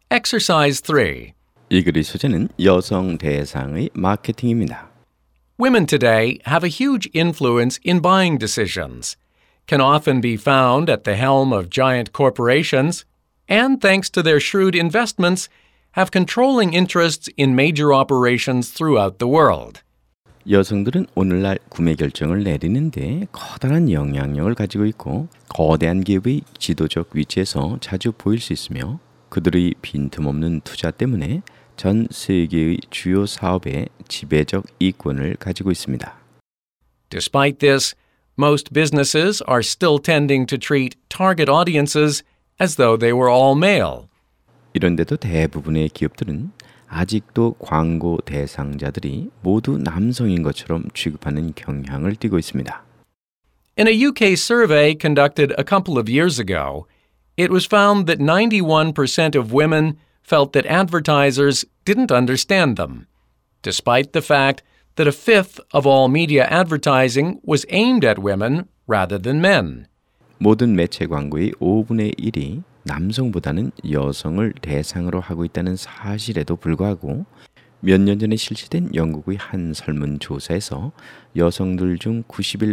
Exercise 3. 이 글의 소재는 여성 대상의 마케팅입니다. Women today have a huge influence in buying decisions, can often be found at the helm of giant corporations, and thanks to their shrewd investments, have controlling interests in major operations throughout the world. 여성들은 오늘날 구매 결정을 내리는데 커다란 영향력을 가지고 있고 거대한 기업의 지도적 위치에서 자주 보일 수 있으며 그들의 빈틈없는 투자 때문에 전 세계의 주요 사업에 지배적 이권을 가지고 있습니다. Despite this, most businesses are still tending to treat target audiences as though they were all male. 이런데도 대부분의 기업들은 아직도 광고 대상자들이 모두 남성인 것처럼 취급하는 경향을 띠고 있습니다. In a UK survey conducted a couple of years ago, it was found that 91% of women felt that advertisers didn't understand them, despite the fact that a fifth of all media advertising was aimed at women rather than men. 모든 매체 광고의 5분의 1이 남성보다는 여성을 대상으로 하고 있다는 사실에도 불구하고 몇 년 전에 실시된 영국의 한 설문조사에서 여성들 중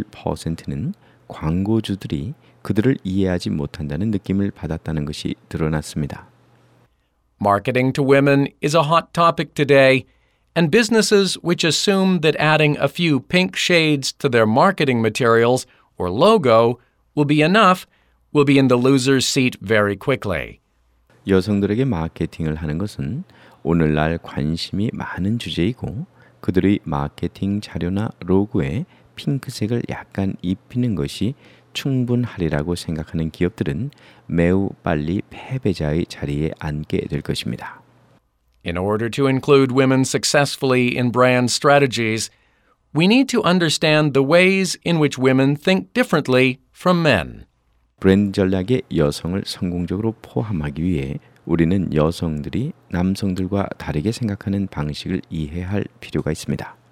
91%는 광고주들이 그들을 이해하지 못한다는 느낌을 받았다는 것이 드러났습니다. Marketing to women is a hot topic today, and businesses which assume that adding a few pink shades to their marketing materials or logo will be enough will be in the loser's seat very quickly. 여성들에게 마케팅을 하는 것은 오늘날 관심이 많은 주제이고 그들의 마케팅 자료나 로고에 핑크색을 약간 입히는 것이 충분하리라고 생각하는 기업들은 매우 빨리 패배자의 자리에 앉게 될 것입니다. In order to include women successfully in brand strategies, we need to understand the ways in which women think differently from men. 브랜드 전략에 여성을 성공적으로 포함하기 위해 우리는 여성들이 남성들과 다르게 생각하는 방식을 이해할 필요가 있습니다.